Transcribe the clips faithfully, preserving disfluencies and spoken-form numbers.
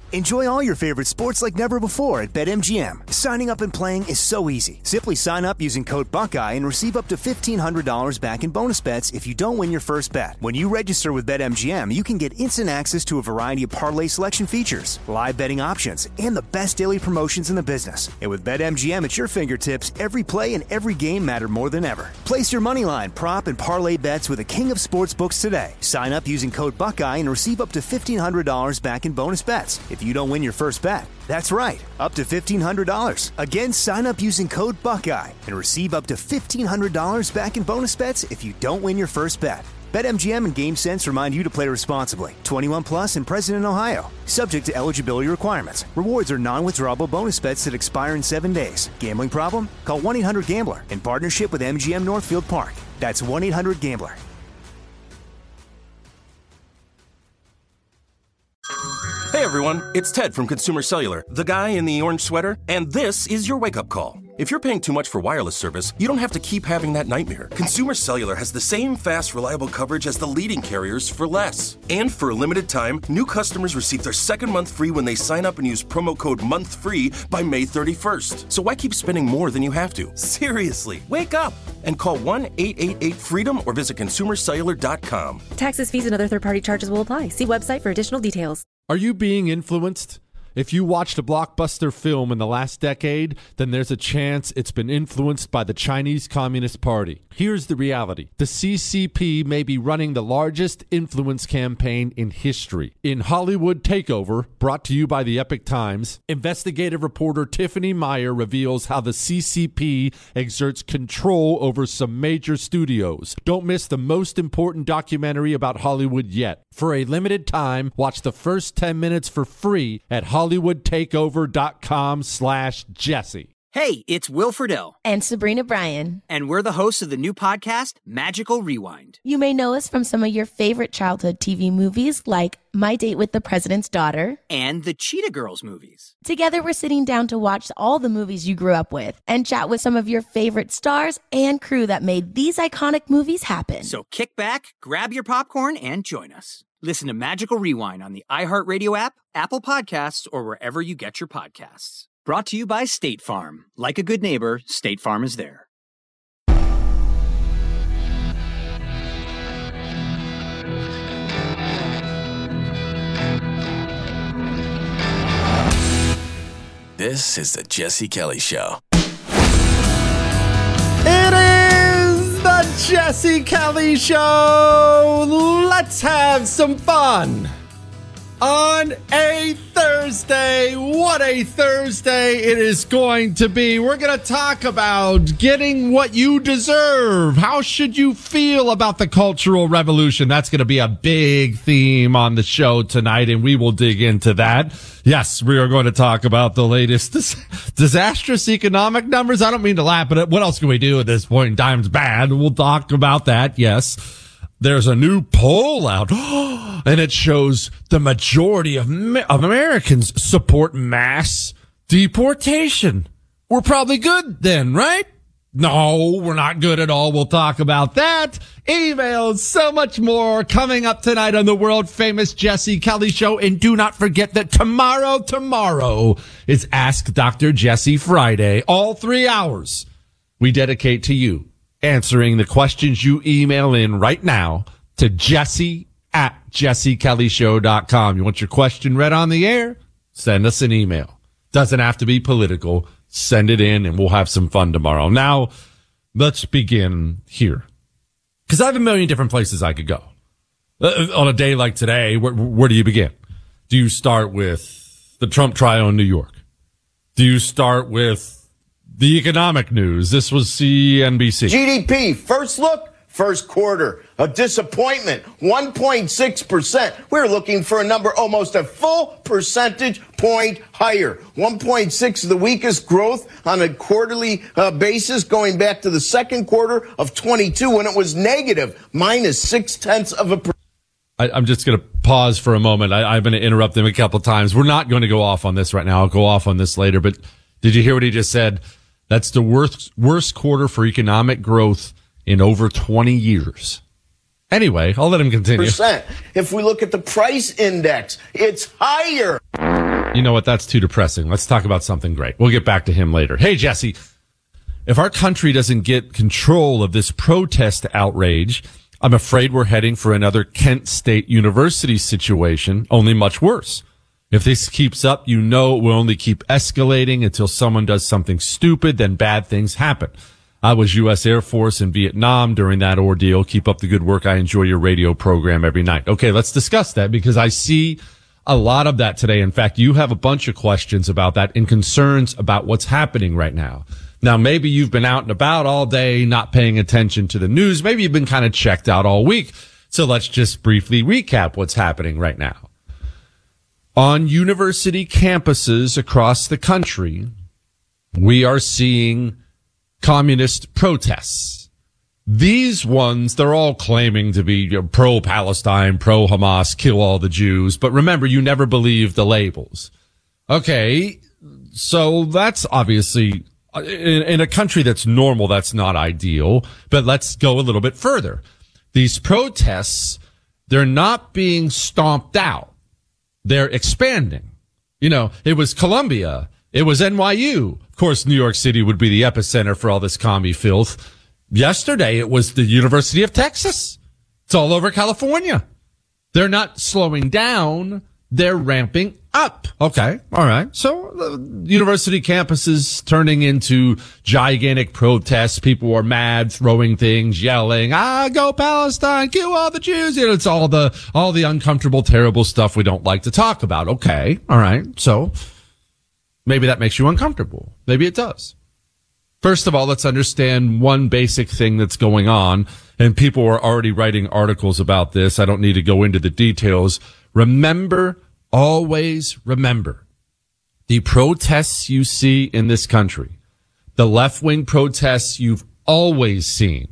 Enjoy all your favorite sports like never before at BetMGM. Signing up and playing is so easy. Simply sign up using code Buckeye and receive up to fifteen hundred dollars back in bonus bets if you don't win your first bet. When you register with BetMGM, you can get instant access to a variety of parlay selection features, live betting options, and the best daily promotions in the business. And with BetMGM at your fingertips, every play and every game matter more than ever. Place your moneyline, prop, and parlay bets with the king of sportsbooks today. Sign up using code Buckeye and receive up to fifteen hundred dollars back in bonus bets if you don't win your first bet. That's right, up to fifteen hundred dollars. Again, sign up using code Buckeye and receive up to fifteen hundred dollars back in bonus bets if you don't win your first bet. BetMGM and GameSense remind you to play responsibly. twenty-one plus and present in Ohio. Subject to eligibility requirements. Rewards are non-withdrawable bonus bets that expire in seven days. Gambling problem? Call one eight hundred gambler in partnership with M G M Northfield Park. That's one eight hundred gambler. Hey everyone, it's Ted from Consumer Cellular, the guy in the orange sweater, and this is your wake-up call. If you're paying too much for wireless service, you don't have to keep having that nightmare. Consumer Cellular has the same fast, reliable coverage as the leading carriers for less. And for a limited time, new customers receive their second month free when they sign up and use promo code MONTHFREE by May thirty-first. So why keep spending more than you have to? Seriously, wake up and call one eight eight eight FREEDOM or visit consumer cellular dot com. Taxes, fees, and other third-party charges will apply. See website for additional details. Are you being influenced? If you watched a blockbuster film in the last decade, then there's a chance it's been influenced by the Chinese Communist Party. Here's the reality. The C C P may be running the largest influence campaign in history. In Hollywood Takeover, brought to you by the Epic Times, investigative reporter Tiffany Meyer reveals how the C C P exerts control over some major studios. Don't miss the most important documentary about Hollywood yet. For a limited time, watch the first ten minutes for free at hollywoodtakeover.com slash Jesse. Hey, it's Will Friedle. And Sabrina Bryan. And we're the hosts of the new podcast, Magical Rewind. You may know us from some of your favorite childhood T V movies like My Date with the President's Daughter. And the Cheetah Girls movies. Together, we're sitting down to watch all the movies you grew up with and chat with some of your favorite stars and crew that made these iconic movies happen. So kick back, grab your popcorn, and join us. Listen to Magical Rewind on the iHeartRadio app, Apple Podcasts, or wherever you get your podcasts. Brought to you by State Farm. Like a good neighbor, State Farm is there. This is the Jesse Kelly Show. It is the Jesse Kelly Show. Let's have some fun on a Thursday. What a Thursday it is going to be. We're going to talk about getting what you deserve. How should you feel about the Cultural Revolution? That's going to be a big theme on the show tonight, and we will dig into that. Yes, we are going to talk about the latest dis- disastrous economic numbers. I don't mean to laugh at it. What else can we do at this point in time? It's bad. We'll talk about that, yes. There's a new poll out, and it shows the majority of, of Americans support mass deportation. We're probably good then, right? No, we're not good at all. We'll talk about that. Emails, so much more coming up tonight on the world-famous Jesse Kelly Show. And do not forget that tomorrow, tomorrow is Ask Doctor Jesse Friday. All three hours we dedicate to you, answering the questions you email in right now to Jesse at jesse kelly show dot com. You want your question read on the air? Send us an email. Doesn't have to be political. Send it in and we'll have some fun tomorrow. Now, let's begin here. Because I have a million different places I could go. Uh, on a day like today, where, where do you begin? Do you start with the Trump trial in New York? Do you start with the economic news? This was C N B C. G D P, first look, first quarter, a disappointment, one point six percent. We're looking for a number almost a full percentage point higher. one point six is the weakest growth on a quarterly uh, basis going back to the second quarter of twenty-two when it was negative, minus six tenths of a percent. I, I'm just going to pause for a moment. I, I'm going to interrupt him a couple times. We're not going to go off on this right now. I'll go off on this later. But did you hear what he just said? That's the worst, worst quarter for economic growth in over twenty years. Anyway, I'll let him continue. Percent. If we look at the price index, it's higher. You know what? That's too depressing. Let's talk about something great. We'll get back to him later. Hey, Jesse, if our country doesn't get control of this protest outrage, I'm afraid we're heading for another Kent State University situation, only much worse. If this keeps up, you know it will only keep escalating until someone does something stupid, then bad things happen. I was U S Air Force in Vietnam during that ordeal. Keep up the good work. I enjoy your radio program every night. Okay, let's discuss that because I see a lot of that today. In fact, you have a bunch of questions about that and concerns about what's happening right now. Now, maybe you've been out and about all day, not paying attention to the news. Maybe you've been kind of checked out all week. So let's just briefly recap what's happening right now. On university campuses across the country, we are seeing communist protests. These ones, they're all claiming to be you know, pro-Palestine, pro-Hamas, kill all the Jews. But remember, you never believe the labels. Okay, so that's obviously, in, in a country that's normal, that's not ideal. But let's go a little bit further. These protests, they're not being stomped out. They're expanding. You know, it was Columbia. It was N Y U. Of course, New York City would be the epicenter for all this commie filth. Yesterday, it was the University of Texas. It's all over California. They're not slowing down. They're ramping up. Okay. All right. So uh, university campuses turning into gigantic protests. People are mad, throwing things, yelling, ah, go Palestine, kill all the Jews. You know, it's all the, all the uncomfortable, terrible stuff we don't like to talk about. Okay. All right. So maybe that makes you uncomfortable. Maybe it does. First of all, let's understand one basic thing that's going on, and people are already writing articles about this. I don't need to go into the details. Remember, always remember, the protests you see in this country, the left-wing protests you've always seen,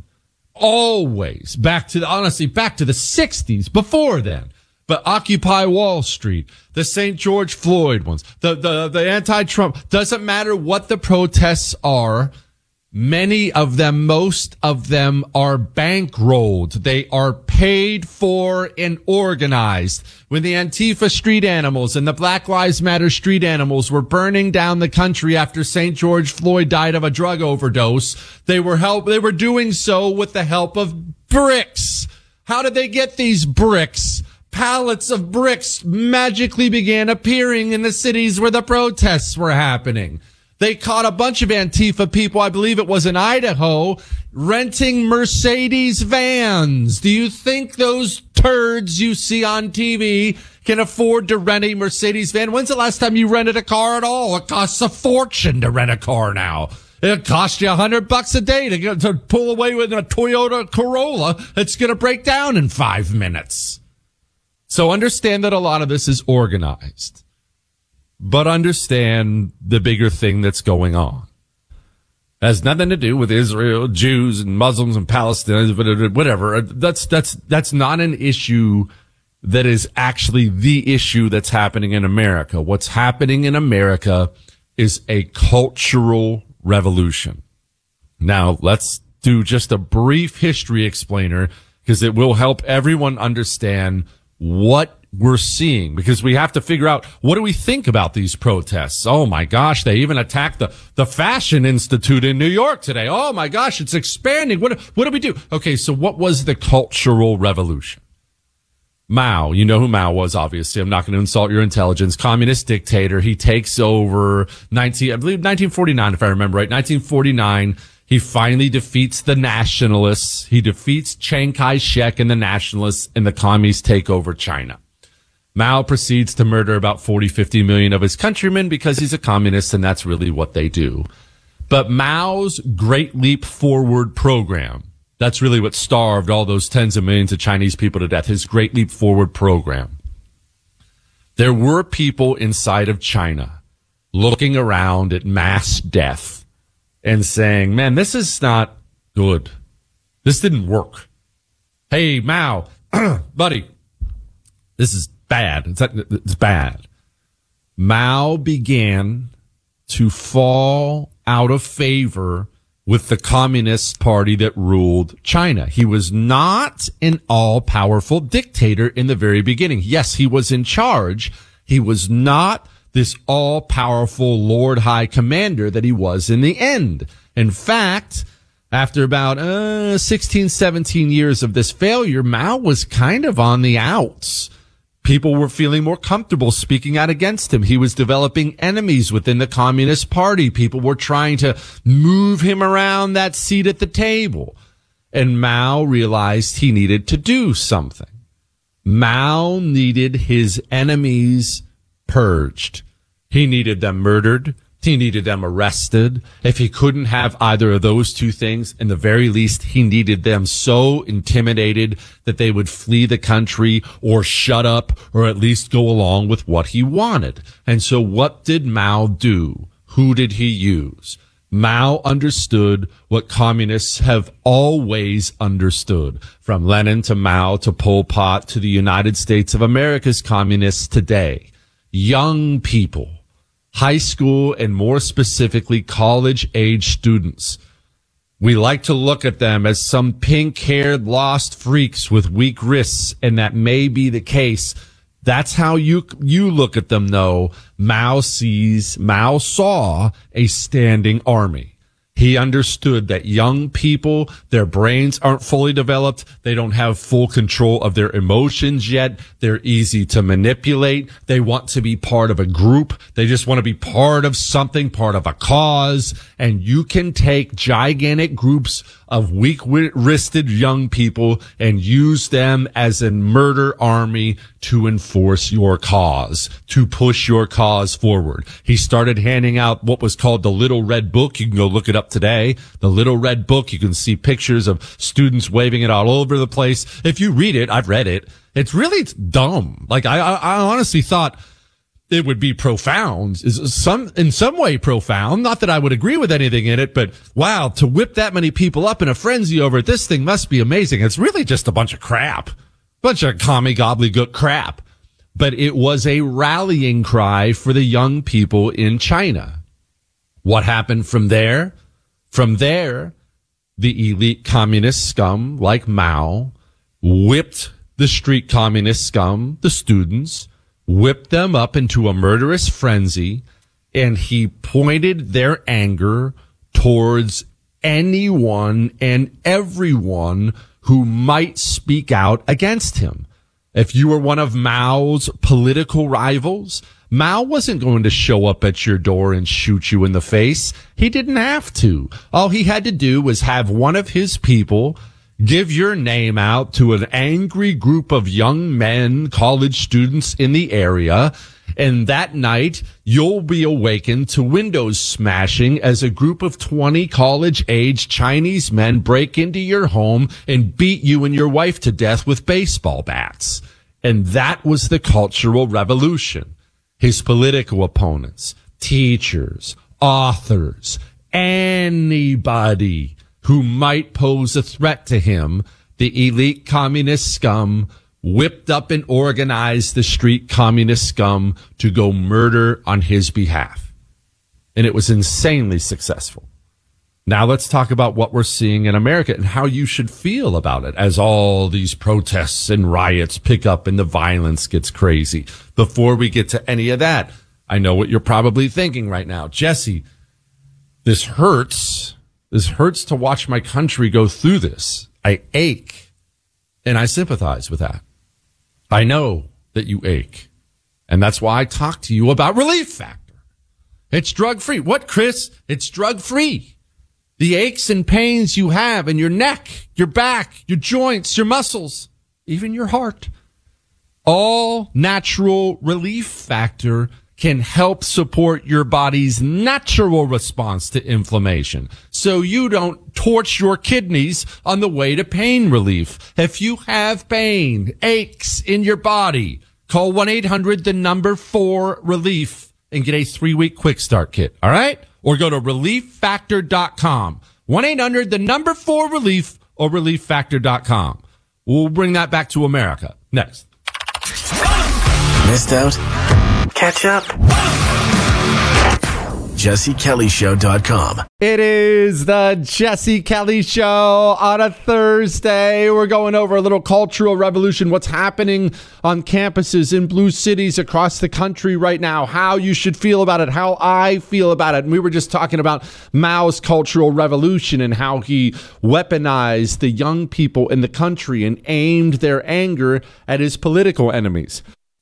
always, back to the, honestly, back to the sixties, before then. But Occupy Wall Street, the Saint George Floyd ones, the, the, the anti-Trump, doesn't matter what the protests are. Many of them, most of them are bankrolled. They are paid for and organized. When the Antifa street animals and the Black Lives Matter street animals were burning down the country after Saint George Floyd died of a drug overdose, they were help, they were doing so with the help of bricks. How did they get these bricks? Pallets of bricks magically began appearing in the cities where the protests were happening. They caught a bunch of Antifa people, I believe it was in Idaho, renting Mercedes vans. Do you think those turds you see on T V can afford to rent a Mercedes van? When's the last time you rented a car at all? It costs a fortune to rent a car now. It costs you a hundred bucks a day to get, to pull away with a Toyota Corolla that's going to break down in five minutes. So understand that a lot of this is organized, but understand the bigger thing that's going on. It has nothing to do with Israel, Jews and Muslims and Palestinians, whatever. That's, that's, that's not an issue that is actually the issue that's happening in America. What's happening in America is a cultural revolution. Now, let's do just a brief history explainer because it will help everyone understand what we're seeing, because we have to figure out, what do we think about these protests? Oh my gosh, they even attacked the, the Fashion Institute in New York today. Oh my gosh, it's expanding. What, what do we do? Okay, so what was the Cultural Revolution? Mao, you know who Mao was, obviously. I'm not going to insult your intelligence. Communist dictator. He takes over nineteen, I believe nineteen forty-nine, if I remember right. nineteen forty-nine. He finally defeats the nationalists. He defeats Chiang Kai-shek and the nationalists, and the commies take over China. Mao proceeds to murder about forty, fifty million of his countrymen because he's a communist, and that's really what they do. But Mao's Great Leap Forward program, that's really what starved all those tens of millions of Chinese people to death, his Great Leap Forward program. There were people inside of China looking around at mass death and saying, man, this is not good. This didn't work. Hey, Mao, buddy, this is bad. It's, it's bad. Mao began to fall out of favor with the Communist Party that ruled China. He was not an all-powerful dictator in the very beginning. Yes, he was in charge. He was not this all-powerful Lord High Commander that he was in the end. In fact, after about uh, sixteen, seventeen years of this failure, Mao was kind of on the outs. People were feeling more comfortable speaking out against him. He was developing enemies within the Communist Party. People were trying to move him around that seat at the table. And Mao realized he needed to do something. Mao needed his enemies purged. He needed them murdered. He needed them arrested. If he couldn't have either of those two things, in the very least, he needed them so intimidated that they would flee the country or shut up or at least go along with what he wanted. And so what did Mao do? Who did he use? Mao understood what communists have always understood, from Lenin to Mao to Pol Pot to the United States of America's communists today. Young people. High school and more specifically college-age students. We like to look at them as some pink-haired lost freaks with weak wrists, and that may be the case. That's how you you look at them, though. Mao sees, Mao saw a standing army. He understood that young people, their brains aren't fully developed. They don't have full control of their emotions yet. They're easy to manipulate. They want to be part of a group. They just want to be part of something, part of a cause. And you can take gigantic groups of weak-wristed young people and use them as a murder army to enforce your cause, to push your cause forward. He started handing out what was called the Little Red Book. You can go look it up today. The Little Red Book. You can see pictures of students waving it all over the place. If you read it, I've read it. It's really dumb. Like, I, I honestly thought it would be profound, is some, in some way profound. Not that I would agree with anything in it, but wow, to whip that many people up in a frenzy over it, this thing must be amazing. It's really just a bunch of crap, bunch of commie gobbledygook crap. But it was a rallying cry for the young people in China. What happened from there? From there, the elite communist scum like Mao whipped the street communist scum, the students, whipped them up into a murderous frenzy, and he pointed their anger towards anyone and everyone who might speak out against him. If you were one of Mao's political rivals, Mao wasn't going to show up at your door and shoot you in the face. He didn't have to. All he had to do was have one of his people give your name out to an angry group of young men, college students in the area, and that night you'll be awakened to windows smashing as a group of twenty college-age Chinese men break into your home and beat you and your wife to death with baseball bats. And that was the Cultural Revolution. His political opponents, teachers, authors, anybody who might pose a threat to him, the elite communist scum whipped up and organized the street communist scum to go murder on his behalf. And it was insanely successful. Now let's talk about what we're seeing in America and how you should feel about it as all these protests and riots pick up and the violence gets crazy. Before we get to any of that, I know what you're probably thinking right now. Jesse, this hurts. This hurts to watch my country go through this. I ache, and I sympathize with that. I know that you ache, and that's why I talk to you about Relief Factor. It's drug-free. What, Chris? It's drug-free. The aches and pains you have in your neck, your back, your joints, your muscles, even your heart. All natural Relief Factor can help support your body's natural response to inflammation, so you don't torch your kidneys on the way to pain relief. If you have pain, aches in your body, call one eight hundred the number four relief and get a three-week quick start kit, all right? Or go to relief factor dot com. one eight hundred the number four relief or relief factor dot com. We'll bring that back to America next. Missed out? Catch up. jesse kelly show dot com. It is the Jesse Kelly Show on a Thursday. We're going over a little cultural revolution, what's happening on campuses in blue cities across the country right now, how you should feel about it, how I feel about it. And we were just talking about Mao's cultural revolution and how he weaponized the young people in the country and aimed their anger at his political enemies.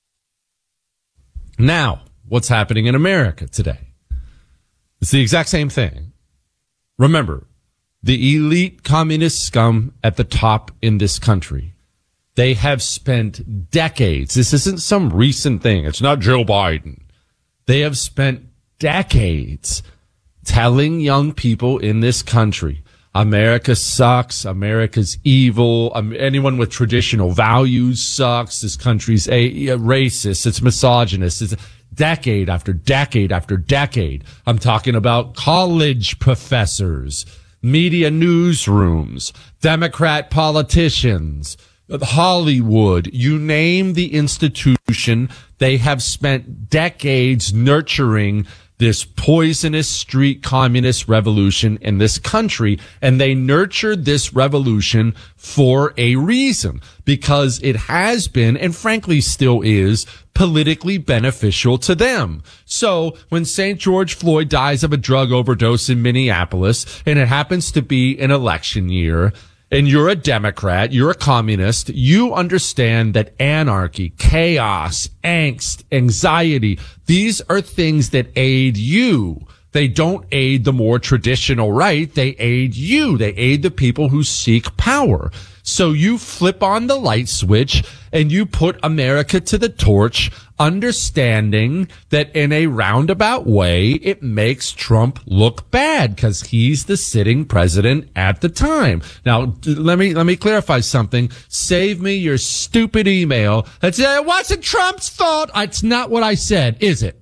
Now, what's happening in America today? It's the exact same thing. Remember, the elite communist scum at the top in this country, they have spent decades. This isn't some recent thing. It's not Joe Biden. They have spent decades telling young people in this country, America sucks. America's evil. Um, anyone with traditional values sucks. This country's a, a racist. It's misogynist. It's decade after decade after decade. I'm talking about college professors, media newsrooms, Democrat politicians, Hollywood, you name the institution. They have spent decades nurturing this poisonous street communist revolution in this country. And they nurtured this revolution for a reason, because it has been, and frankly still is, politically beneficial to them. So when Saint George Floyd dies of a drug overdose in Minneapolis, and it happens to be an election year, and you're a Democrat, you're a communist, you understand that anarchy, chaos, angst, anxiety, these are things that aid you. They don't aid the more traditional right. They aid you. They aid the people who seek power. So you flip on the light switch and you put America to the torch, understanding that in a roundabout way, it makes Trump look bad because he's the sitting president at the time. Now, let me, let me clarify something. Save me your stupid email that said, it wasn't Trump's fault. It's not what I said, is it?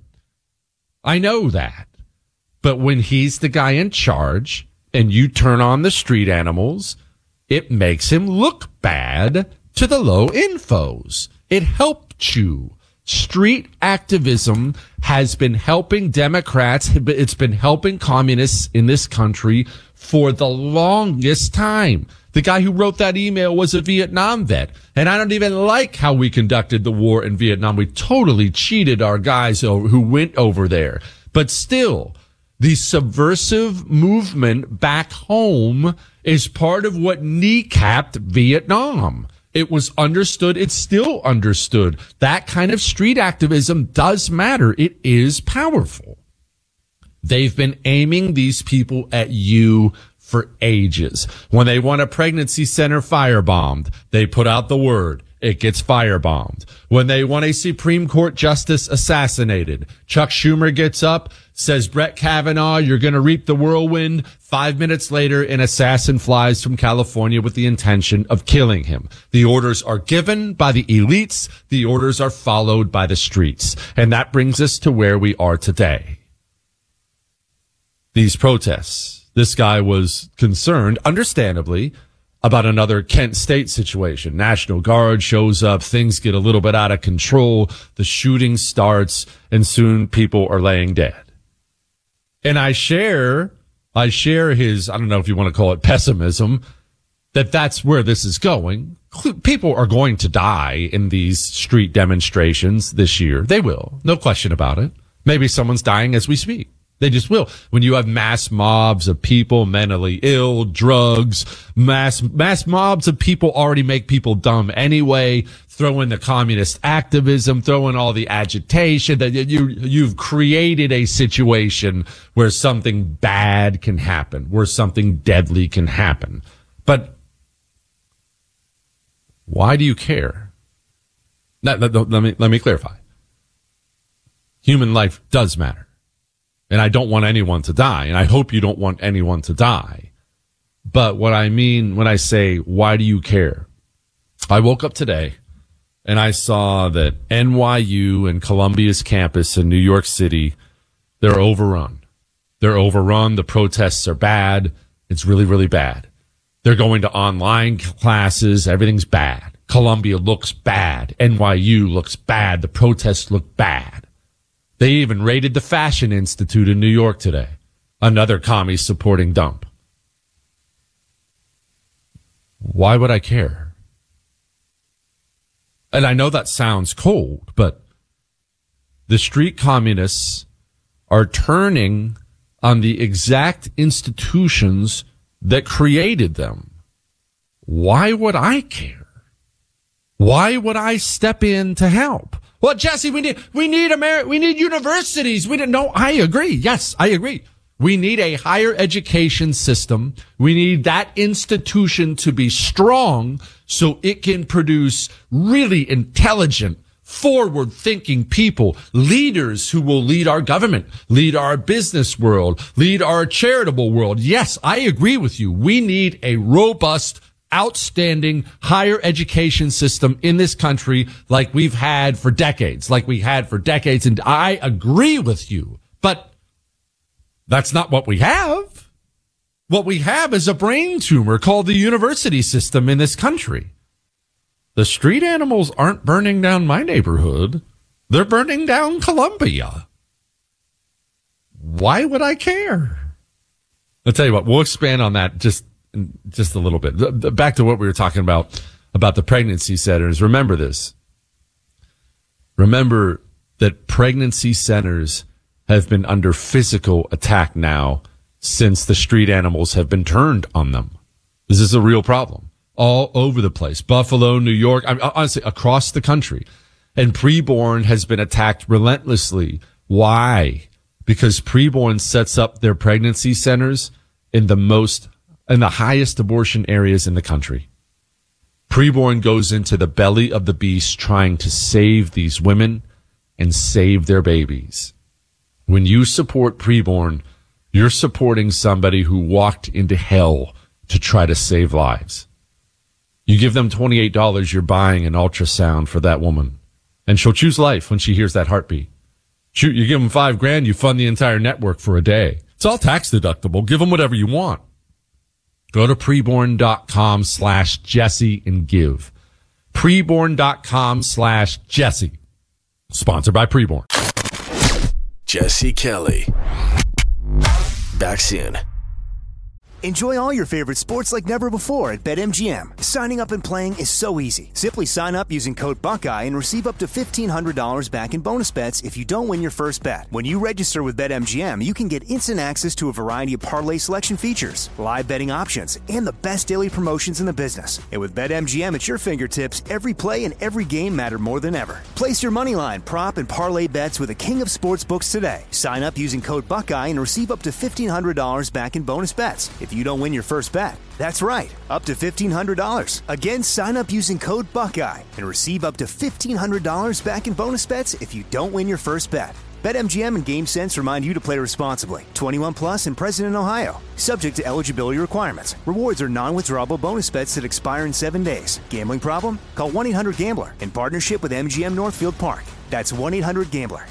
I know that. But when he's the guy in charge and you turn on the street animals, it makes him look bad to the low infos. It helped you. Street activism has been helping Democrats. It's been helping communists in this country for the longest time. The guy who wrote that email was a Vietnam vet. And I don't even like how we conducted the war in Vietnam. We totally cheated our guys who went over there. But still, the subversive movement back home is part of what kneecapped Vietnam. It was understood. It's still understood. That kind of street activism does matter. It is powerful. They've been aiming these people at you for ages. When they want a pregnancy center firebombed, they put out the word. It gets firebombed. When they want a Supreme Court justice assassinated, Chuck Schumer gets up, says, Brett Kavanaugh, you're going to reap the whirlwind. Five minutes later, an assassin flies from California with the intention of killing him. The orders are given by the elites. The orders are followed by the streets. And that brings us to where we are today. These protests. This guy was concerned, understandably, about another Kent State situation. National Guard shows up, things get a little bit out of control, the shooting starts, and soon people are laying dead. And I share, I share his, I don't know if you want to call it pessimism, that that's where this is going. People are going to die in these street demonstrations this year. They will. No question about it. Maybe someone's dying as we speak. They just will. When you have mass mobs of people mentally ill, drugs, mass, mass mobs of people already make people dumb anyway. Throw in the communist activism, throw in all the agitation that you, you've created a situation where something bad can happen, where something deadly can happen. But why do you care? Let, let, let me, let me clarify. Human life does matter. And I don't want anyone to die. And I hope you don't want anyone to die. But what I mean when I say, why do you care? I woke up today and I saw that N Y U and Columbia's campus in New York City, they're overrun. They're overrun. The protests are bad. It's really, really bad. They're going to online classes. Everything's bad. Columbia looks bad. N Y U looks bad. The protests look bad. They even raided the Fashion Institute in New York today. Another commie-supporting dump. Why would I care? And I know that sounds cold, but the street communists are turning on the exact institutions that created them. Why would I care? Why would I step in to help? Well, Jesse, we need we need Ameri- we need universities. We don't. No, I agree. Yes, I agree. We need a higher education system. We need that institution to be strong so it can produce really intelligent, forward-thinking people, leaders who will lead our government, lead our business world, lead our charitable world. Yes, I agree with you. We need a robust, outstanding higher education system in this country like we've had for decades, like we had for decades. And I agree with you. But that's not what we have. What we have is a brain tumor called the university system in this country. The street animals aren't burning down my neighborhood. They're burning down Columbia. Why would I care? I'll tell you what, we'll expand on that just, just a little bit. Back to what we were talking about, about the pregnancy centers. Remember this. Remember that pregnancy centers have been under physical attack now since the street animals have been turned on them. This is a real problem. All over the place. Buffalo, New York, I mean, honestly, across the country. And preborn has been attacked relentlessly. Why? Because preborn sets up their pregnancy centers in the most, in the highest abortion areas in the country. Preborn goes into the belly of the beast trying to save these women and save their babies. When you support preborn, you're supporting somebody who walked into hell to try to save lives. You give them twenty-eight dollars, you're buying an ultrasound for that woman. And she'll choose life when she hears that heartbeat. Shoot, you give them five grand, you fund the entire network for a day. It's all tax deductible. Give them whatever you want. Go to preborn.com slash Jesse and give. Preborn.com slash Jesse. Sponsored by Preborn. Jesse Kelly. Back soon. Enjoy all your favorite sports like never before at BetMGM. Signing up and playing is so easy. Simply sign up using code Buckeye and receive up to fifteen hundred dollars back in bonus bets if you don't win your first bet. When you register with BetMGM, you can get instant access to a variety of parlay selection features, live betting options, and the best daily promotions in the business. And with BetMGM at your fingertips, every play and every game matter more than ever. Place your moneyline, prop, and parlay bets with the king of sportsbooks today. Sign up using code Buckeye and receive up to fifteen hundred dollars back in bonus bets if you don't win your first bet. That's right, up to fifteen hundred dollars. Again, sign up using code Buckeye and receive up to fifteen hundred dollars back in bonus bets if you don't win your first bet. BetMGM and GameSense remind you to play responsibly. twenty-one plus and present in Ohio. Subject to eligibility requirements. Rewards are non-withdrawable bonus bets that expire in seven days. Gambling problem? Call one eight hundred gambler in partnership with M G M Northfield Park. That's one eight hundred gambler.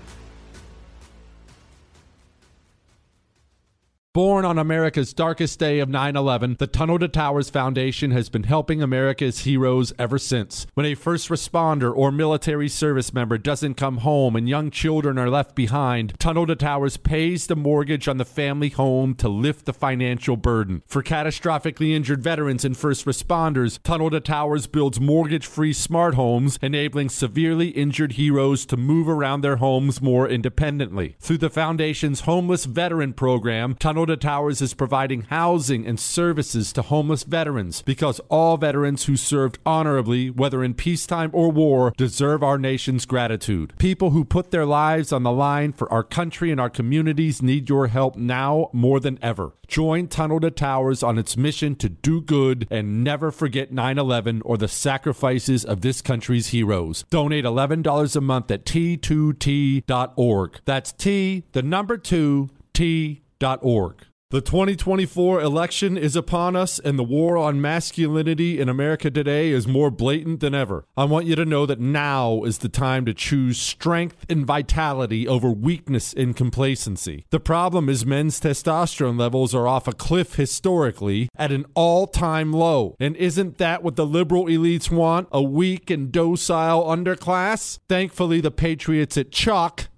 Born on America's darkest day of nine eleven, the Tunnel to Towers Foundation has been helping America's heroes ever since. When a first responder or military service member doesn't come home and young children are left behind, Tunnel to Towers pays the mortgage on the family home to lift the financial burden. For catastrophically injured veterans and first responders, Tunnel to Towers builds mortgage-free smart homes, enabling severely injured heroes to move around their homes more independently. Through the Foundation's Homeless Veteran Program, Tunnel to Towers is providing housing and services to homeless veterans because all veterans who served honorably, whether in peacetime or war, deserve our nation's gratitude. People who put their lives on the line for our country and our communities need your help now more than ever. Join Tunnel to Towers on its mission to do good and never forget nine eleven or the sacrifices of this country's heroes. Donate eleven dollars a month at T two T dot org. That's T, the number two, T dot org. The twenty twenty-four election is upon us, and the war on masculinity in America today is more blatant than ever. I want you to know that now is the time to choose strength and vitality over weakness and complacency. The problem is men's testosterone levels are off a cliff historically at an all-time low. And isn't that what the liberal elites want? A weak and docile underclass? Thankfully, the patriots at Chalk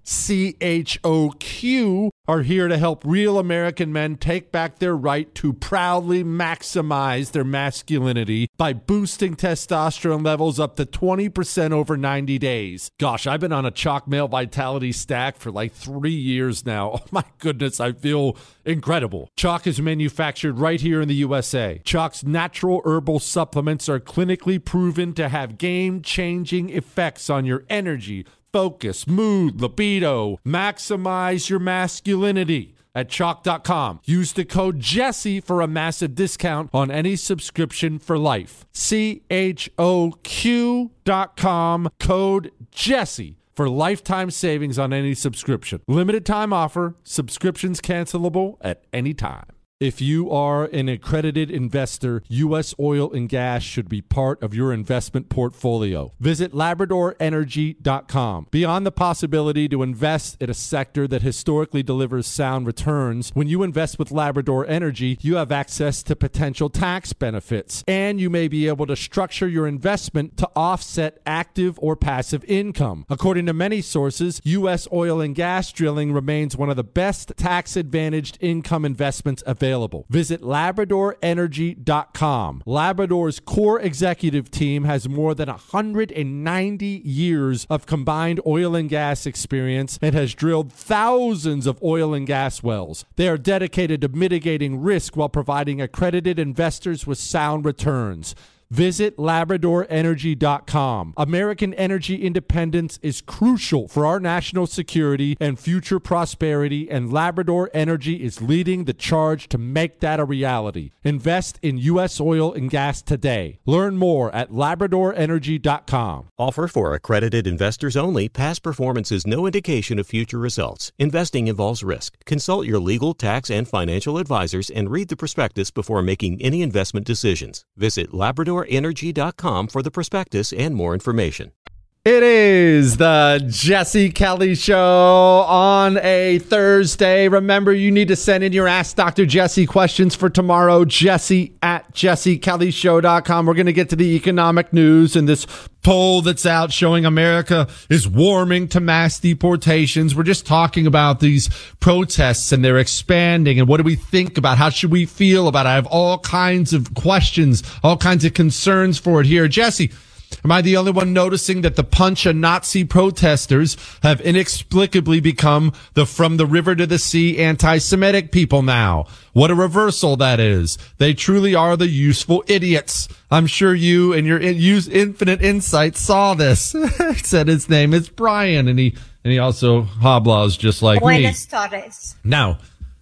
C H O Q, are here to help real American men take back their right to proudly maximize their masculinity by boosting testosterone levels up to twenty percent over ninety days. Gosh, I've been on a Choq Male Vitality stack for like three years now. Oh my goodness, I feel incredible. Choq is manufactured right here in the U S A. Choq's natural herbal supplements are clinically proven to have game-changing effects on your energy, focus, mood, libido. Maximize your masculinity at choq dot com. Use the code Jesse for a massive discount on any subscription for life. C H O Q dot com, code Jesse for lifetime savings on any subscription. Limited time offer. Subscriptions cancelable at any time. If you are an accredited investor, U S oil and gas should be part of your investment portfolio. Visit labrador energy dot com. Beyond the possibility to invest in a sector that historically delivers sound returns, when you invest with Labrador Energy, you have access to potential tax benefits, and you may be able to structure your investment to offset active or passive income. According to many sources, U S oil and gas drilling remains one of the best tax-advantaged income investments available. Available. Visit labrador energy dot com. Labrador's core executive team has more than one hundred ninety years of combined oil and gas experience and has drilled thousands of oil and gas wells. They are dedicated to mitigating risk while providing accredited investors with sound returns. Visit labrador energy dot com. American energy independence is crucial for our national security and future prosperity, and Labrador Energy is leading the charge to make that a reality. Invest in U S oil and gas today. Learn more at labrador energy dot com. Offer for accredited investors only. Past performance is no indication of future results. Investing involves risk. Consult your legal, tax, and financial advisors and read the prospectus before making any investment decisions. Visit labrador energy dot com for the prospectus and more information. It is the Jesse Kelly Show on a Thursday. Remember, you need to send in your Ask Doctor Jesse questions for tomorrow. Jesse at jesse kelly show dot com. We're going to get to the economic news and this poll that's out showing America is warming to mass deportations. We're just talking about these protests and they're expanding. And what do we think about? How should we feel about it? I have all kinds of questions, all kinds of concerns for it here. Jesse, am I the only one noticing that the punch of Nazi protesters have inexplicably become the from the river to the sea anti-Semitic people now? What a reversal that is. They truly are the useful idiots. I'm sure you and your infinite insight saw this. He said his name is Brian, and he and he also hoblaws just like Buenas me. tardes. Now,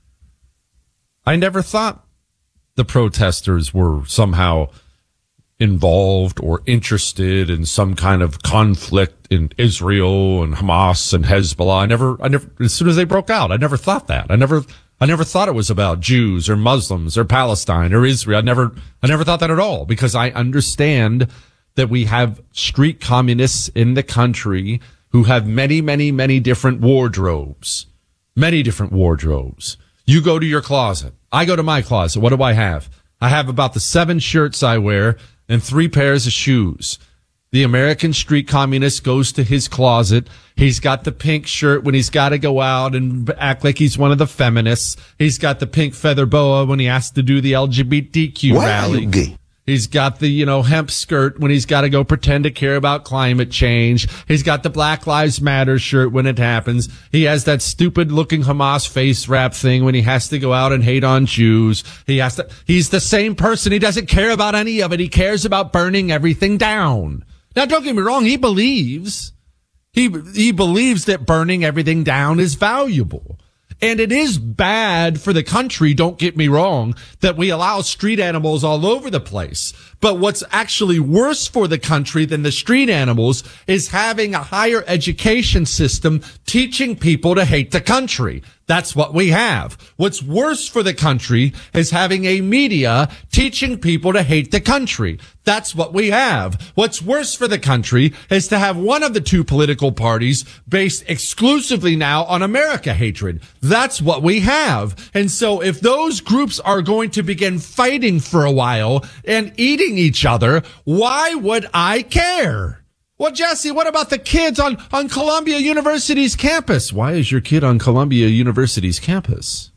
I never thought the protesters were somehow involved or interested in some kind of conflict in Israel and Hamas and Hezbollah. I never, I never, as soon as they broke out, I never thought that. I never, I never thought it was about Jews or Muslims or Palestine or Israel. I never, I never thought that at all, because I understand that we have street communists in the country who have many, many, many different wardrobes, many different wardrobes. You go to your closet. I go to my closet. What do I have? I have about the seven shirts I wear and three pairs of shoes. The American street communist goes to his closet. He's got the pink shirt when he's got to go out and act like he's one of the feminists. He's got the pink feather boa when he has to do the L G B T Q Why rally. are you gay? He's got the, you know, hemp skirt when he's got to go pretend to care about climate change. He's got the Black Lives Matter shirt when it happens. He has that stupid looking Hamas face wrap thing when he has to go out and hate on Jews. He has to, he's the same person. He doesn't care about any of it. He cares about burning everything down. Now, don't get me wrong. He believes, he, he believes that burning everything down is valuable. And it is bad for the country, don't get me wrong, that we allow street animals all over the place. But what's actually worse for the country than the street animals is having a higher education system teaching people to hate the country. That's what we have. What's worse for the country is having a media teaching people to hate the country. That's what we have. What's worse for the country is to have one of the two political parties based exclusively now on America hatred. That's what we have. And so if those groups are going to begin fighting for a while and eating each other, why would I care? Well, Jesse, what about the kids on, on Columbia University's campus? Why is your kid on Columbia University's campus?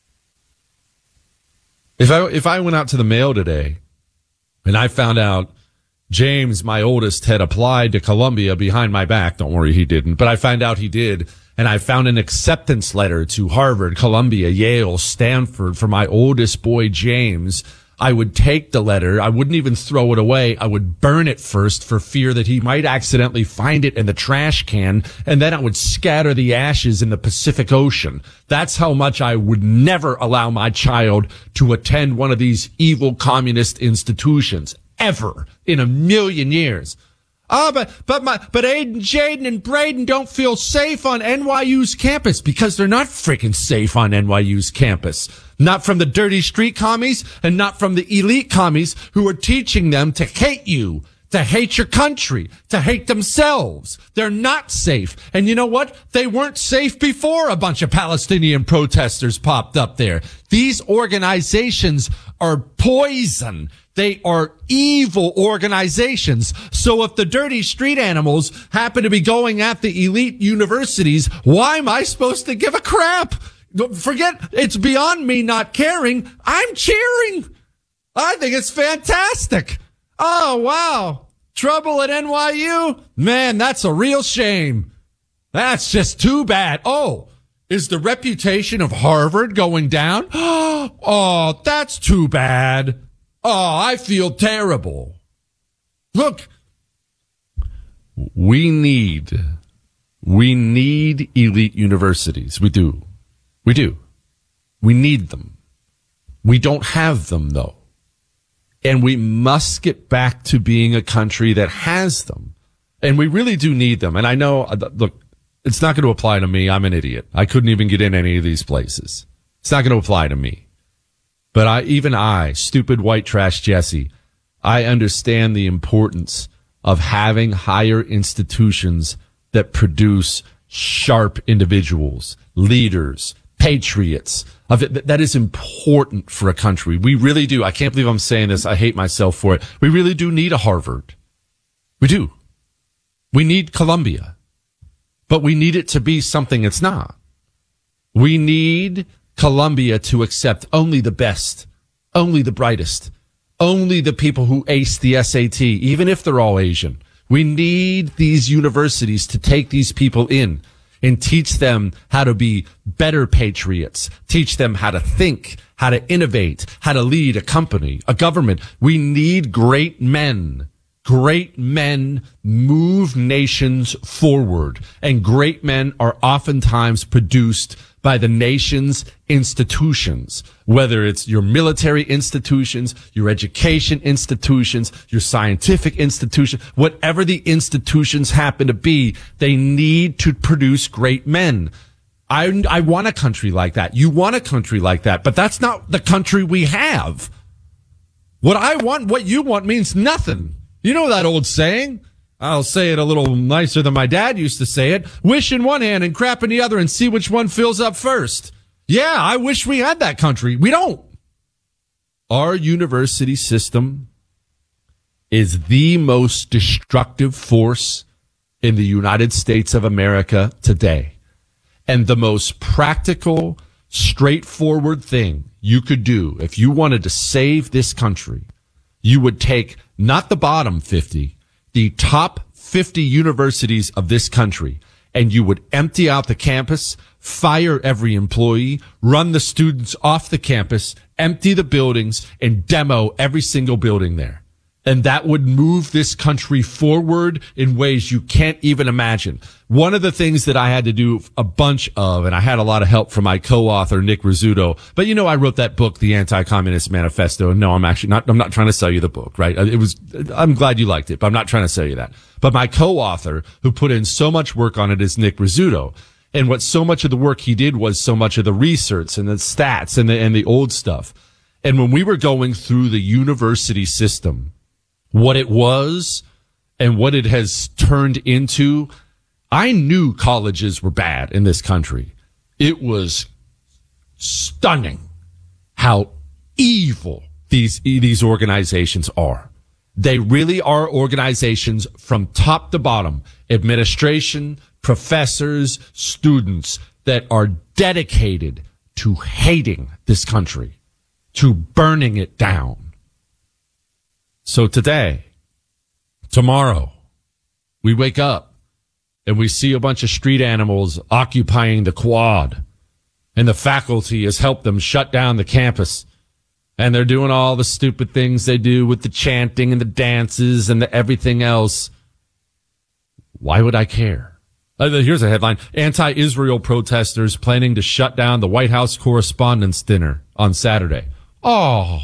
If I, if I went out to the mail today and I found out James, my oldest, had applied to Columbia behind my back, don't worry, he didn't, but I found out he did, and I found an acceptance letter to Harvard, Columbia, Yale, Stanford for my oldest boy, James, I would take the letter. I wouldn't even throw it away. I would burn it first for fear that he might accidentally find it in the trash can, and then I would scatter the ashes in the Pacific Ocean. That's how much I would never allow my child to attend one of these evil communist institutions, ever, in a million years. Oh, but, but my, but Aiden, Jaden, and Braden don't feel safe on N Y U's campus because they're not freaking safe on N Y U's campus. Not from the dirty street commies and not from the elite commies who are teaching them to hate you, to hate your country, to hate themselves. They're not safe. And you know what? They weren't safe before a bunch of Palestinian protesters popped up there. These organizations are poison. They are evil organizations. So if the dirty street animals happen to be going at the elite universities, why am I supposed to give a crap? Forget, it's beyond me not caring. I'm cheering. I think it's fantastic. Oh, wow. Trouble at N Y U? Man, that's a real shame. That's just too bad. Oh, is the reputation of Harvard going down? Oh, that's too bad. Oh, I feel terrible. Look, we need, we need elite universities. We do. We do. We need them. We don't have them, though. And we must get back to being a country that has them. And we really do need them. And I know, look, it's not going to apply to me. I'm an idiot. I couldn't even get in any of these places. It's not going to apply to me. But I, even I, stupid white trash Jesse, I understand the importance of having higher institutions that produce sharp individuals, leaders, patriots. Of it, that is important for a country. We really do. I can't believe I'm saying this. I hate myself for it. We really do need a Harvard. We do. We need Columbia. But we need it to be something it's not. We need Columbia to accept only the best, only the brightest, only the people who ace the S A T, even if they're all Asian. We need these universities to take these people in and teach them how to be better patriots, teach them how to think, how to innovate, how to lead a company, a government. We need great men. Great men move nations forward, and great men are oftentimes produced by the nation's institutions, whether it's your military institutions, your education institutions, your scientific institution, whatever the institutions happen to be, they need to produce great men. I, I want a country like that. You want a country like that, but that's not the country we have. What I want, what you want means nothing. You know that old saying? I'll say it a little nicer than my dad used to say it. Wish in one hand and crap in the other and see which one fills up first. Yeah, I wish we had that country. We don't. Our university system is the most destructive force in the United States of America today. And the most practical, straightforward thing you could do if you wanted to save this country, you would take not the bottom fifty, the top fifty universities of this country, and you would empty out the campus, fire every employee, run the students off the campus, empty the buildings, and demo every single building there. And that would move this country forward in ways you can't even imagine. One of the things that I had to do a bunch of, and I had a lot of help from my co-author, Nick Rizzuto, but you know, I wrote that book, The Anti-Communist Manifesto. And no, I'm actually not, I'm not trying to sell you the book, right? It was, I'm glad you liked it, but I'm not trying to sell you that. But my co-author, who put in so much work on it, is Nick Rizzuto. And what so much of the work he did was so much of the research and the stats and the, and the old stuff. And when we were going through the university system, what it was and what it has turned into, I knew colleges were bad in this country. It was stunning how evil these these organizations are. They really are organizations from top to bottom, administration, professors, students that are dedicated to hating this country, to burning it down. So today, tomorrow, we wake up and we see a bunch of street animals occupying the quad, and the faculty has helped them shut down the campus. And they're doing all the stupid things they do with the chanting and the dances and the everything else. Why would I care? Uh, here's a headline. Anti-Israel protesters planning to shut down the White House Correspondents' Dinner on Saturday. Oh.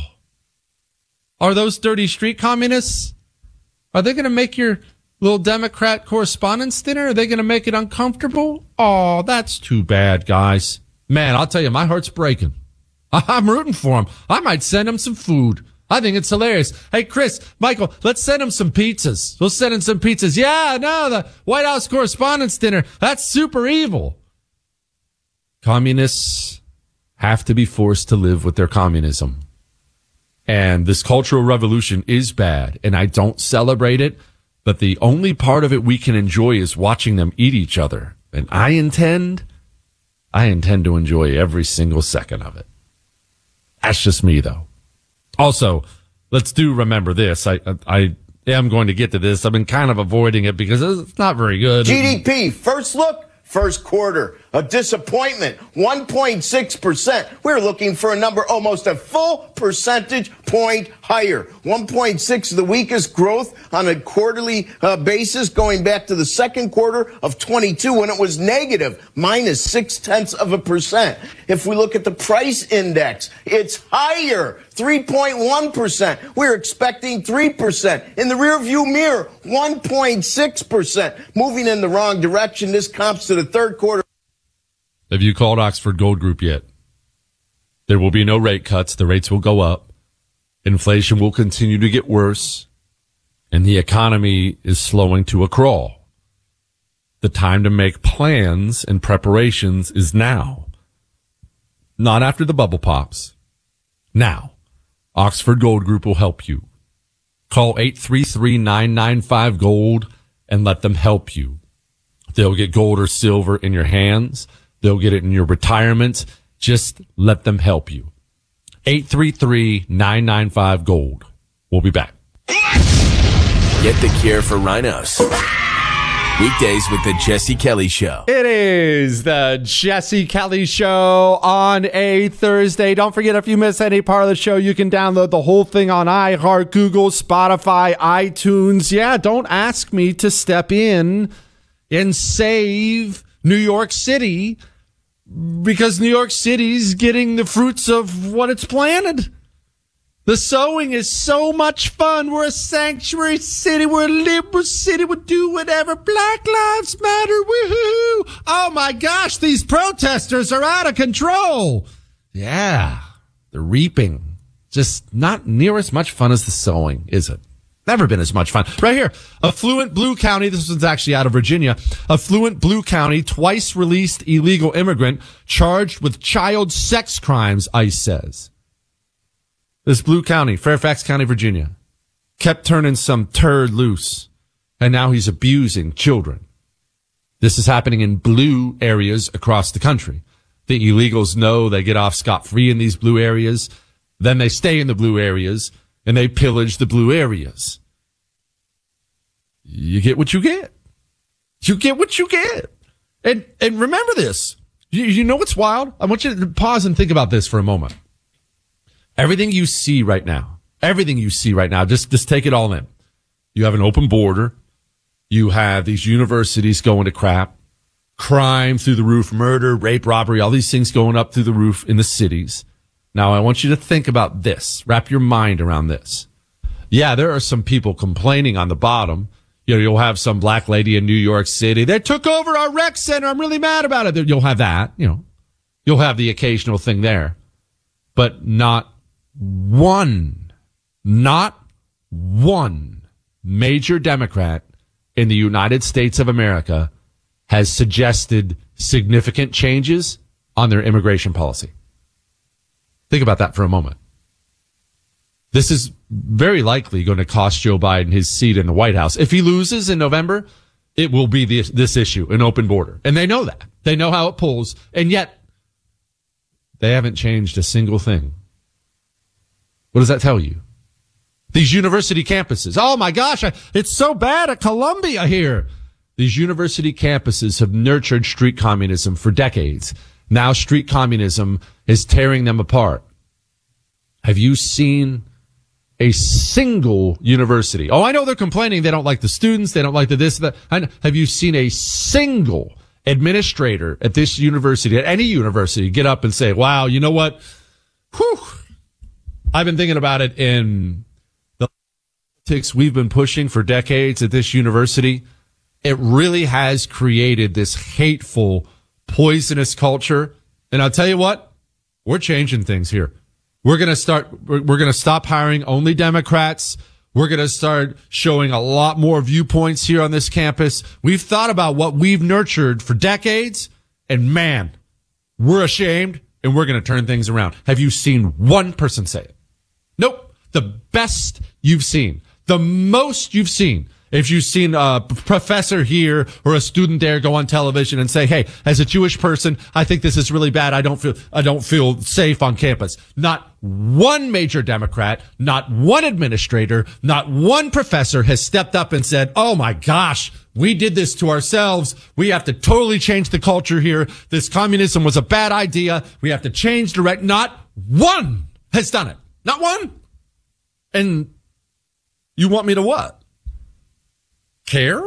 Are those dirty street communists? Are they going to make your little Democrat Correspondents' Dinner? Are they going to make it uncomfortable? Oh, that's too bad, guys. Man, I'll tell you, my heart's breaking. I'm rooting for him. I might send him some food. I think it's hilarious. Hey, Chris, Michael, let's send him some pizzas. We'll send him some pizzas. Yeah, no, the White House Correspondents' Dinner. That's super evil. Communists have to be forced to live with their communism. And this cultural revolution is bad, and I don't celebrate it, but the only part of it we can enjoy is watching them eat each other. And I intend, I intend to enjoy every single second of it. That's just me, though. Also, let's do remember this. I, I am going to get to this. I've been kind of avoiding it because it's not very good. G D P, first look, first quarter. A disappointment, one point six percent. We're looking for a number almost a full percentage point higher. one point six, the weakest growth on a quarterly uh, basis going back to the second quarter of twenty-two when it was negative, minus six tenths of a percent. If we look at the price index, it's higher, three point one percent. We're expecting three percent. In the rearview mirror, one point six percent. Moving in the wrong direction. This comps to the third quarter. Have you called Oxford Gold Group yet? There will be no rate cuts. The rates will go up. Inflation will continue to get worse. And the economy is slowing to a crawl. The time to make plans and preparations is now. Not after the bubble pops. Now. Oxford Gold Group will help you. Call eight three three, nine nine five, GOLD and let them help you. They'll get gold or silver in your hands. They'll get it in your retirement. Just let them help you. eight three three, nine nine five, GOLD. We'll be back. Get the cure for rhinos. Weekdays with the Jesse Kelly Show. It is the Jesse Kelly Show on a Thursday. Don't forget, if you miss any part of the show, you can download the whole thing on iHeart, Google, Spotify, iTunes. Yeah, don't ask me to step in and save New York City because New York City's getting the fruits of what it's planted. The sowing is so much fun. We're a sanctuary city. We're a liberal city. We do whatever. Black Lives Matter. Woohoo! Oh my gosh, these protesters are out of control. Yeah, the reaping. Just not near as much fun as the sowing, is it? Never been as much fun. Right here, affluent Blue County, this was actually out of Virginia, affluent Blue County, twice released illegal immigrant charged with child sex crimes, ICE says. This Blue County, Fairfax County, Virginia, kept turning some turd loose, and now he's abusing children. This is happening in blue areas across the country. The illegals know they get off scot-free in these blue areas. Then they stay in the blue areas, and they pillage the blue areas. You get what you get. You get what you get. And and remember this. You, you know what's wild? I want you to pause and think about this for a moment. Everything you see right now, everything you see right now, just, just take it all in. You have an open border. You have these universities going to crap. Crime through the roof, murder, rape, robbery, all these things going up through the roof in the cities. Now, I want you to think about this. Wrap your mind around this. Yeah, there are some people complaining on the bottom. You know, you'll have some black lady in New York City. They took over our rec center. I'm really mad about it. You'll have that, you know. You'll have the occasional thing there. But not one, not one major Democrat in the United States of America has suggested significant changes on their immigration policy. Think about that for a moment. This is very likely going to cost Joe Biden his seat in the White House. If he loses in November, it will be this, this issue, an open border. And they know that. They know how it pulls. And yet, they haven't changed a single thing. What does that tell you? These university campuses. Oh my gosh, I, it's so bad at Columbia here. These university campuses have nurtured street communism for decades. Now street communism is tearing them apart. Have you seen a single university? Oh, I know they're complaining they don't like the students, they don't like the this, that. Have you seen a single administrator at this university, at any university, get up and say, wow, you know what? Whew. I've been thinking about it in the politics we've been pushing for decades at this university. It really has created this hateful, poisonous culture. And I'll tell you what, we're changing things here. We're going to start, we're, we're going to stop hiring only Democrats. We're going to start showing a lot more viewpoints here on this campus. We've thought about what we've nurtured for decades, and man, we're ashamed, and we're going to turn things around. Have you seen one person say it? Nope. The best you've seen, the most you've seen, if you've seen a professor here or a student there go on television and say, hey, as a Jewish person, I think this is really bad. I don't feel, I don't feel safe on campus. Not one major Democrat, not one administrator, not one professor has stepped up and said, oh my gosh, we did this to ourselves. We have to totally change the culture here. This communism was a bad idea. We have to change direct. Not one has done it. Not one. And you want me to what? Care?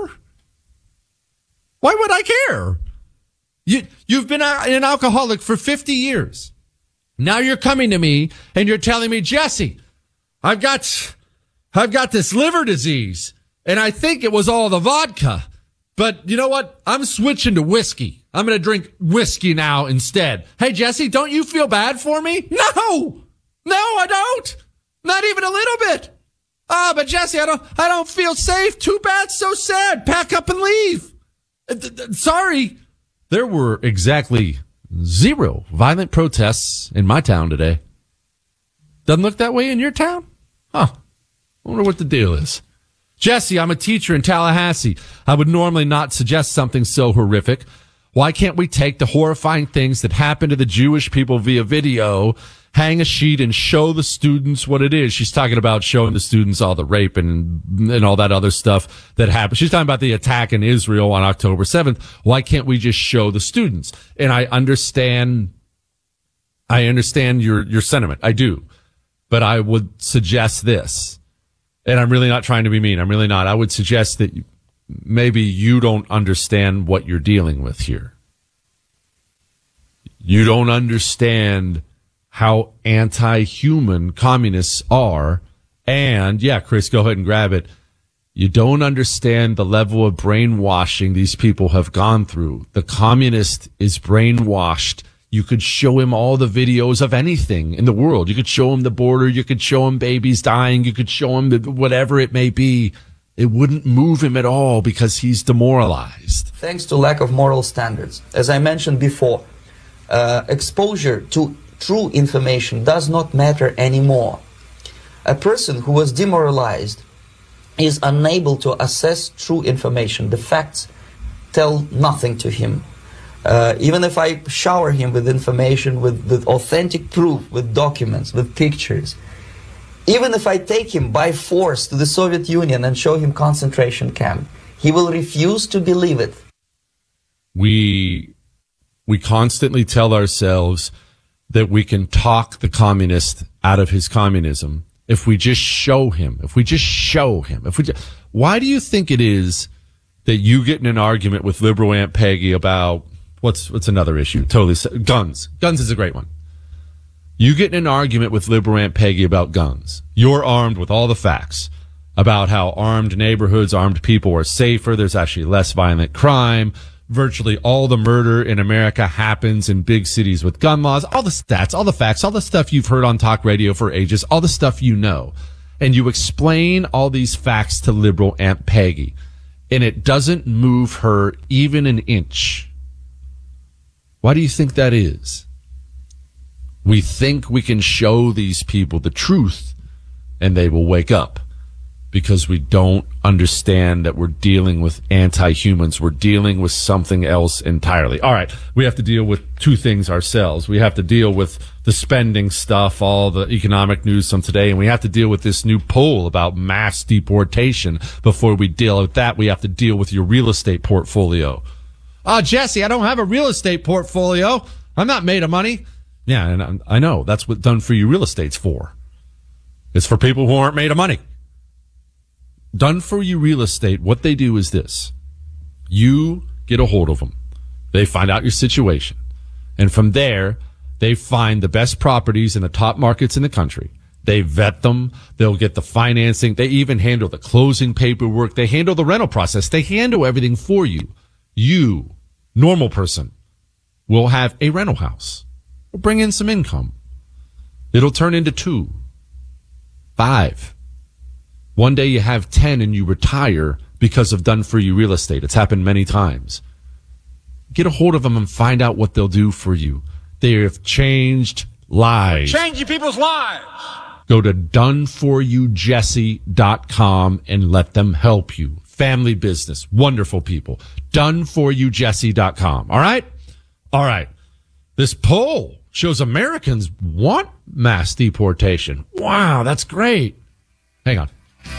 Why would I care? You, you've been an alcoholic for fifty years. Now you're coming to me and you're telling me, Jesse, I've got, I've got this liver disease and I think it was all the vodka, but you know what? I'm switching to whiskey. I'm going to drink whiskey now instead. Hey, Jesse, don't you feel bad for me? No, no, I don't. Not even a little bit. Ah, oh, but Jesse, I don't, I don't feel safe. Too bad. So sad. Pack up and leave. Sorry. There were exactly zero violent protests in my town today. Doesn't look that way in your town? Huh. I wonder what the deal is. Jesse, I'm a teacher in Tallahassee. I would normally not suggest something so horrific. Why can't we take the horrifying things that happen to the Jewish people via video, hang a sheet and show the students what it is? She's talking about showing the students all the rape and and all that other stuff that happened. She's talking about the attack in Israel on October seventh. Why can't we just show the students? And I understand, I understand your, your sentiment. I do. But I would suggest this, and I'm really not trying to be mean. I'm really not. I would suggest that you, maybe you don't understand what you're dealing with here. You don't understand how anti-human communists are. And yeah, Chris, go ahead and grab it. You don't understand the level of brainwashing these people have gone through. The communist is brainwashed. You could show him all the videos of anything in the world. You could show him the border. You could show him babies dying. You could show him whatever it may be. It wouldn't move him at all because he's demoralized. Thanks to lack of moral standards. As I mentioned before, uh, exposure to true information does not matter anymore. A person who was demoralized is unable to assess true information. The facts tell nothing to him. Uh, even if I shower him with information, with, with authentic proof, with documents, with pictures, even if I take him by force to the Soviet Union and show him concentration camp, he will refuse to believe it. We, we constantly tell ourselves that we can talk the communist out of his communism if we just show him, if we just show him, if we just, why do you think it is that you get in an argument with liberal Aunt Peggy about, what's, what's another issue? Totally, guns. Guns is a great one. You get in an argument with liberal Aunt Peggy about guns. You're armed with all the facts about how armed neighborhoods, armed people are safer. There's actually less violent crime. Virtually all the murder in America happens in big cities with gun laws. All the stats, all the facts, all the stuff you've heard on talk radio for ages, all the stuff you know. And you explain all these facts to liberal Aunt Peggy, and it doesn't move her even an inch. Why do you think that is? We think we can show these people the truth, and they will wake up, because we don't understand that we're dealing with anti-humans. We're dealing with something else entirely. All right, we have to deal with two things ourselves. We have to deal with the spending stuff, all the economic news from today, and we have to deal with this new poll about mass deportation. Before we deal with that, we have to deal with your real estate portfolio. Oh, Jesse, I don't have a real estate portfolio. I'm not made of money. Yeah, and I know. That's what Done For You Real Estate's for. It's for people who aren't made of money. Done For You Real Estate, what they do is this. You get a hold of them. They find out your situation. And from there, they find the best properties in the top markets in the country. They vet them. They'll get the financing. They even handle the closing paperwork. They handle the rental process. They handle everything for you. You, normal person, will have a rental house. Will bring in some income. It'll turn into two, five. One day you have ten and you retire because of Done For You Real Estate. It's happened many times. Get a hold of them and find out what they'll do for you. They have changed lives. Changing people's lives. Go to done for you jesse dot com and let them help you. Family business. Wonderful people. done for you jesse dot com. All right? All right. This poll shows Americans want mass deportation. Wow, that's great. Hang on.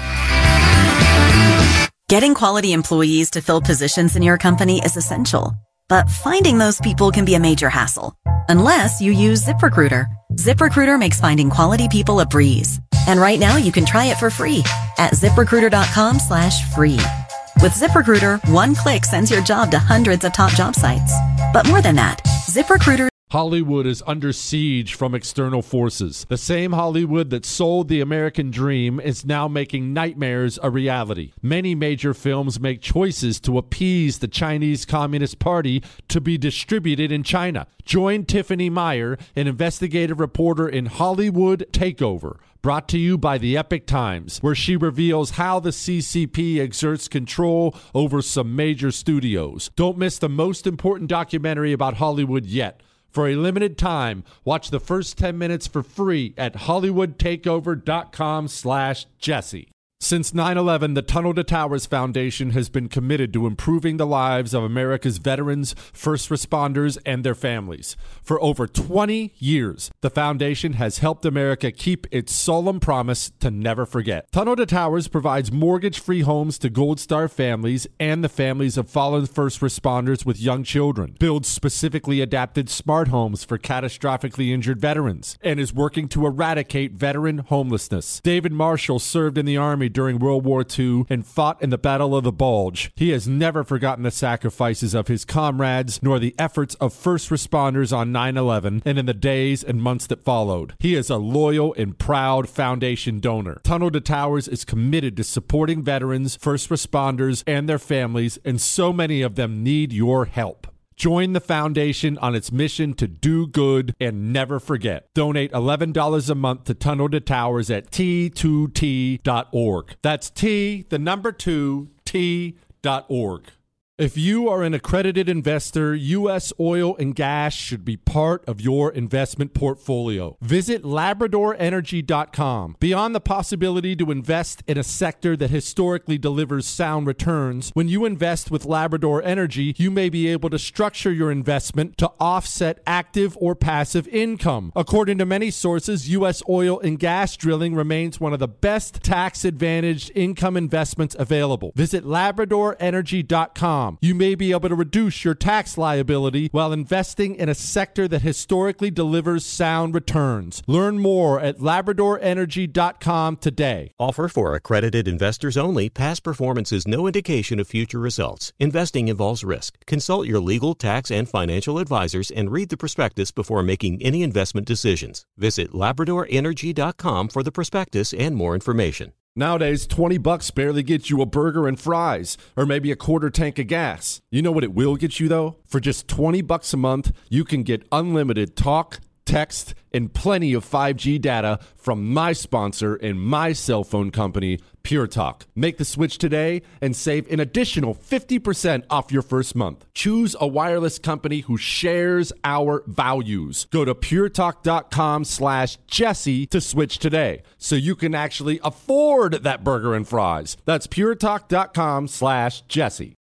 Getting quality employees to fill positions in your company is essential, but finding those people can be a major hassle. Unless you use ZipRecruiter. ZipRecruiter makes finding quality people a breeze. And right now you can try it for free at ZipRecruiter.com slash free. With ZipRecruiter, one click sends your job to hundreds of top job sites. But more than that, ZipRecruiter... Hollywood is under siege from external forces. The same Hollywood that sold the American dream is now making nightmares a reality. Many major films make choices to appease the Chinese Communist Party to be distributed in China. Join Tiffany Meyer, an investigative reporter in Hollywood Takeover, brought to you by the Epic Times, where she reveals how the C C P exerts control over some major studios. Don't miss the most important documentary about Hollywood yet. For a limited time, watch the first ten minutes for free at hollywoodtakeover.com slash Jesse. Since nine eleven, the Tunnel to Towers Foundation has been committed to improving the lives of America's veterans, first responders, and their families. For over twenty years, the foundation has helped America keep its solemn promise to never forget. Tunnel to Towers provides mortgage-free homes to Gold Star families and the families of fallen first responders with young children, builds specifically adapted smart homes for catastrophically injured veterans, and is working to eradicate veteran homelessness. David Marshall served in the Army during World War Two and fought in the Battle of the Bulge. He has never forgotten the sacrifices of his comrades nor the efforts of first responders on nine eleven and in the days and months that followed. He is a loyal and proud foundation donor. Tunnel to Towers is committed to supporting veterans, first responders, and their families, and so many of them need your help. Join the foundation on its mission to do good and never forget. Donate eleven dollars a month to Tunnel to Towers at T two T dot org. That's T, the number two, T dot org. If you are an accredited investor, U S oil and gas should be part of your investment portfolio. Visit Labrador Energy dot com. Beyond the possibility to invest in a sector that historically delivers sound returns, when you invest with Labrador Energy, you may be able to structure your investment to offset active or passive income. According to many sources, U S oil and gas drilling remains one of the best tax-advantaged income investments available. Visit Labrador Energy dot com. You may be able to reduce your tax liability while investing in a sector that historically delivers sound returns. Learn more at Labrador Energy dot com today. Offer for accredited investors only. Past performance is no indication of future results. Investing involves risk. Consult your legal, tax, and financial advisors and read the prospectus before making any investment decisions. Visit Labrador Energy dot com for the prospectus and more information. Nowadays, twenty bucks barely gets you a burger and fries, or maybe a quarter tank of gas. You know what it will get you, though? For just twenty bucks a month, you can get unlimited talk, text, and plenty of five G data from my sponsor and my cell phone company, Pure Talk. Make the switch today and save an additional fifty percent off your first month. Choose a wireless company who shares our values. Go to puretalk.com slash Jesse to switch today so you can actually afford that burger and fries. That's puretalk.com slash Jesse.